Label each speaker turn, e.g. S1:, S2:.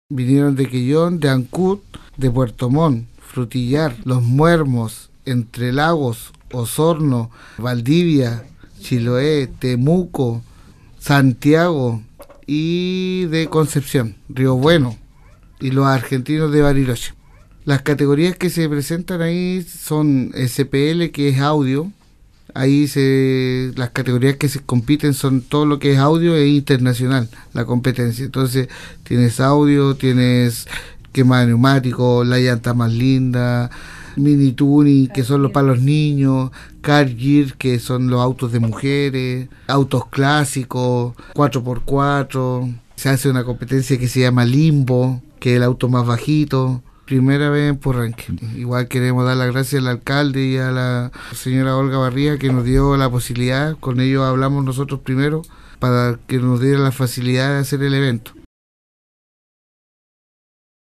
S1: Vinieron de Quellón, de Ancud, de Puerto Montt, Frutillar, Los Muermos, Entre Lagos, Osorno, Valdivia, Chiloé, Temuco, Santiago y de Concepción, Río Bueno y los argentinos de Bariloche. Las categorías que se presentan ahí son SPL, que es audio. Las categorías que se compiten son todo lo que es audio e internacional, la competencia. Entonces tienes audio, tienes quema de neumático, la llanta más linda, mini tuning, que son los para los niños, car gear, que son los autos de mujeres, autos clásicos, 4x4. Se hace una competencia que se llama Limbo, que es el auto más bajito. Primera vez en Purranque. Igual queremos dar las gracias al alcalde y a la señora Olga Barría, que nos dio la posibilidad. Con ellos hablamos nosotros primero para que nos diera la facilidad de hacer el evento.